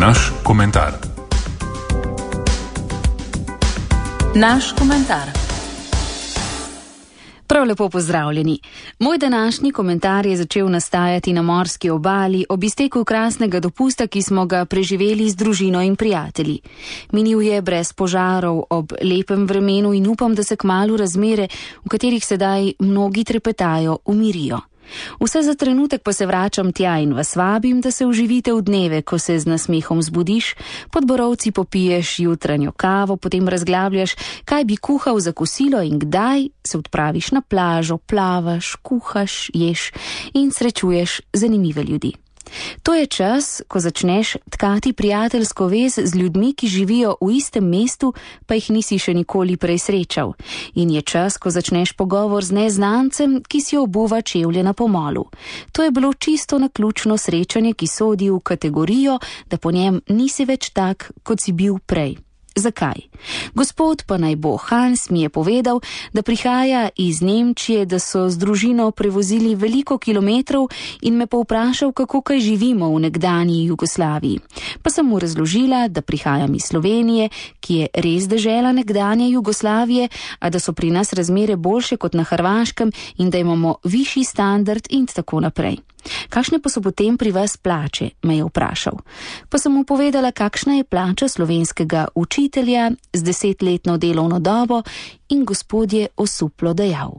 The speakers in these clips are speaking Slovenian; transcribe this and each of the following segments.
Naš komentar. Naš komentar. Prav lepo pozdravljeni. Moj današnji komentar je začel nastajati na morski obali ob izteku krasnega dopusta, ki smo ga preživeli z družino in prijatelji. Minil je brez požarov, ob lepem vremenu in upam, da se kmalu razmere, v katerih sedaj mnogi trepetajo, umirijo. Vse za trenutek pa se vračam tja in vas vabim, da se uživite v dneve, ko se z nasmehom zbudiš, pod borovci popiješ jutranjo kavo, potem razglabljaš, kaj bi kuhal za kosilo in kdaj se odpraviš na plažo, plavaš, kuhaš, ješ in srečuješ zanimive ljudi. To je čas, ko začneš tkati prijateljsko vez z ljudmi, ki živijo v istem mestu, pa jih nisi še nikoli prej srečal. In je čas, ko začneš pogovor z neznancem, ki si obuva čevlje na pomolu. To je bilo čisto naključno srečanje, ki sodi v kategorijo, da po njem nisi več tak, kot si bil prej. Zakaj? Gospod pa naj bo Hans mi je povedal, da prihaja iz Nemčije, da so z družino prevozili veliko kilometrov in me povprašal, kako kaj živimo v nekdanji Jugoslaviji. Pa sem mu razložila, da prihajam iz Slovenije, ki je res dežela nekdanje Jugoslavije, a da so pri nas razmere boljše kot na Hrvaškem in da imamo višji standard in tako naprej. Kakšne pa so potem pri vas plače, me je vprašal. Pa sem mu povedala, kakšna je plača slovenskega učitelja z 10-letno delovno dobo in gospod je osuplo dejal: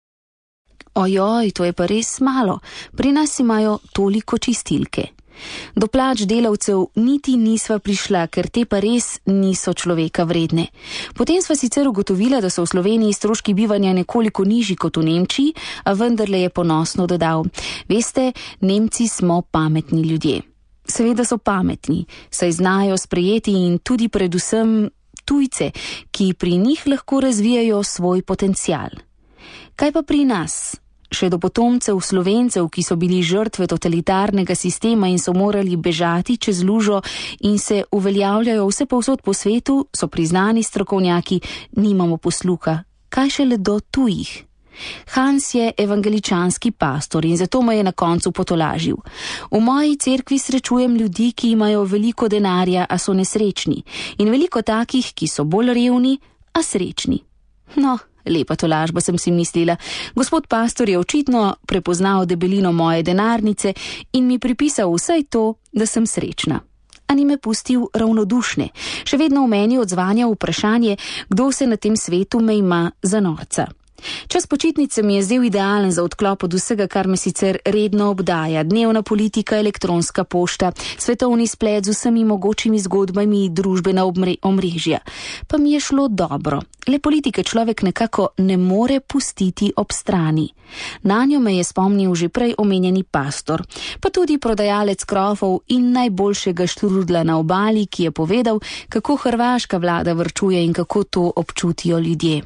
Ojoj, to je pa res malo, pri nas imajo toliko čistilke. Do plač delavcev niti nisva prišla, ker te pa res niso človeka vredne. Potem sva sicer ugotovila, da so v Sloveniji stroški bivanja nekoliko nižji kot v Nemčiji, a vendarle je ponosno dodal: Veste, Nemci smo pametni ljudje. Seveda so pametni, saj znajo sprejeti in tudi predvsem tujce, ki pri njih lahko razvijajo svoj potencial. Kaj pa pri nas? Še do potomcev Slovencev, ki so bili žrtve totalitarnega sistema in so morali bežati čez lužo in se uveljavljajo vse povsod po svetu, so priznani strokovnjaki, nimamo posluha. Kaj šele do tujih? Hans je evangeličanski pastor in zato me je na koncu potolažil. V moji cerkvi srečujem ljudi, ki imajo veliko denarja, a so nesrečni, in veliko takih, ki so bolj revni, a srečni. No, lepa tolažba, sem si mislila. Gospod pastor je očitno prepoznal debelino moje denarnice in mi pripisal vsaj to, da sem srečna. A ni me pustil ravnodušne. Še vedno v meni odzvanja vprašanje, kdo se na tem svetu me ima za norca. Čas počitnice mi je zdel idealen za odklop od vsega, kar me sicer redno obdaja. Dnevna politika, elektronska pošta, svetovni splet z vsemi mogočimi zgodbami, družbena omrežja. Pa mi je šlo dobro. Le politike človek nekako ne more pustiti ob strani. Nanjo me je spomnil že prej omenjeni pastor, pa tudi prodajalec krofov in najboljšega štrudla na obali, ki je povedal, kako hrvaška vlada varčuje in kako to občutijo ljudje.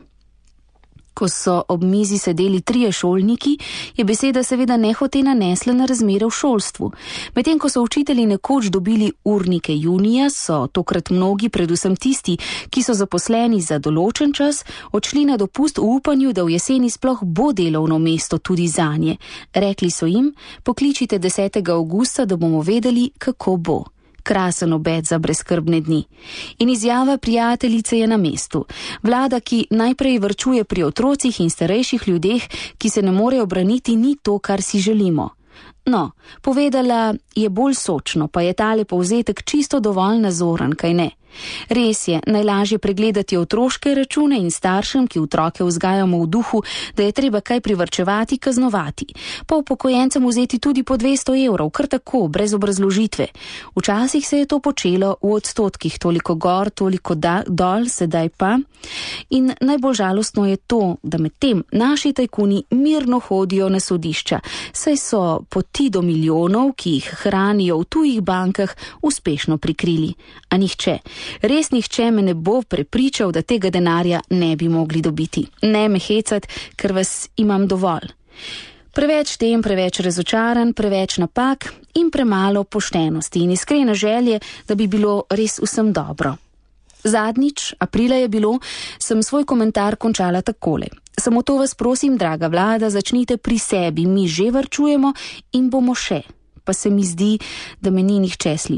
Ko so ob mizi sedeli 3 šolniki, je beseda seveda nehote nanesla na razmere v šolstvu. Medtem ko so učitelji nekoč dobili urnike junija, so tokrat mnogi, predvsem tisti, ki so zaposleni za določen čas, odšli na dopust v upanju, da v jeseni sploh bo delovno mesto tudi zanje. Rekli so jim: pokličite 10. avgusta, da bomo vedeli, kako bo. Krasen obet za brezskrbne dni. In izjava prijateljice je na mestu. Vlada, ki najprej varčuje pri otrocih in starejših ljudeh, ki se ne morejo braniti, ni to, kar si želimo. No, povedala je bolj sočno, pa je tale povzetek čisto dovolj nazoren, kaj ne? Res je, najlažje pregledati otroške račune in staršem, ki otroke vzgajamo v duhu, da je treba kaj privarčevati, kaznovati. Pa upokojencem vzeti tudi po 200 evrov, kar tako, brez obrazložitve. Včasih se je to počelo v odstotkih, toliko gor, toliko dol, sedaj pa. In najbolj žalostno je to, da med tem naši tajkuni mirno hodijo na sodišča, saj so poti do milijonov, ki jih hranijo v tujih bankah, uspešno prikrili. A nihče, res nihče me ne bo prepričal, da tega denarja ne bi mogli dobiti. Ne me hecat, ker vas imam dovolj. Preveč tem, preveč razočaran, preveč napak in premalo poštenosti in iskrene želje, da bi bilo res vsem dobro. Zadnjič, aprila je bilo, sem svoj komentar končala takole. Samo to vas prosim, draga vlada, začnite pri sebi, mi že varčujemo in bomo še. Pa se mi zdi, da me ni nihče slišal.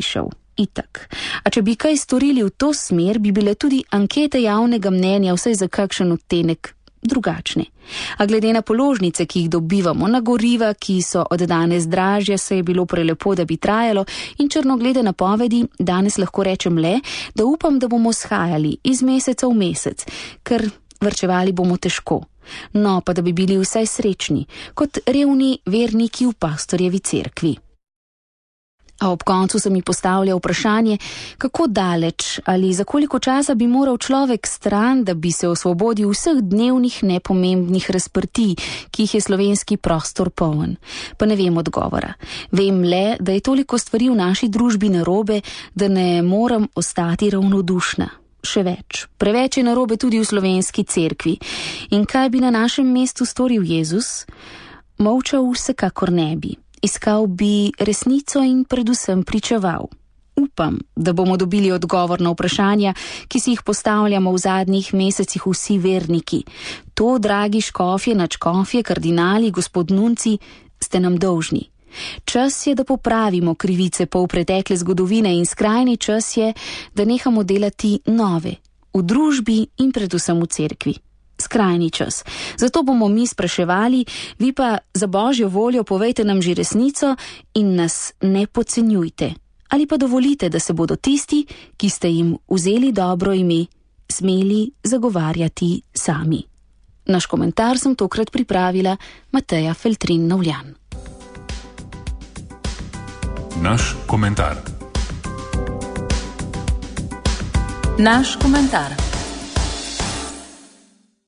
Itak. A če bi kaj storili v to smer, bi bile tudi ankete javnega mnenja vsaj za kakšen odtenek drugačne. A glede na položnice, ki jih dobivamo, na goriva, ki so od danes dražje, se je bilo prelepo, da bi trajalo, in črnoglede napovedi, danes lahko rečem le, da upam, da bomo shajali iz meseca v mesec, ker varčevali bomo težko. No, pa da bi bili vsaj srečni, kot revni verniki v pastorjevi cerkvi. A ob koncu se mi postavlja vprašanje, kako daleč ali za koliko časa bi moral človek stran, da bi se osvobodil vseh dnevnih nepomembnih razprtij, ki jih je slovenski prostor poln. Pa ne vem odgovora. Vem le, da je toliko stvari v naši družbi narobe, da ne moram ostati ravnodušna. Še več. Preveč je narobe tudi v slovenski cerkvi. In kaj bi na našem mestu storil Jezus? Molčal vsekakor ne bi. Iskal bi resnico in predvsem pričeval. Upam, da bomo dobili odgovor na vprašanja, ki si jih postavljamo v zadnjih mesecih vsi verniki. To, dragi škofje, nadškofje, kardinali, gospod nunci, ste nam dolžni. Čas je, da popravimo krivice polpretekle zgodovine in skrajni čas je, da nehamo delati nove, v družbi in predvsem v cerkvi. Skrajni čas. Zato bomo mi spraševali, vi pa za Božjo voljo povejte nam že resnico in nas ne podcenjujte. Ali pa dovolite, da se bodo tisti, ki ste jim vzeli dobro ime, smeli zagovarjati sami. Naš komentar sem tokrat pripravila Mateja Feltrin-Novljan. Naš komentar. Naš komentar.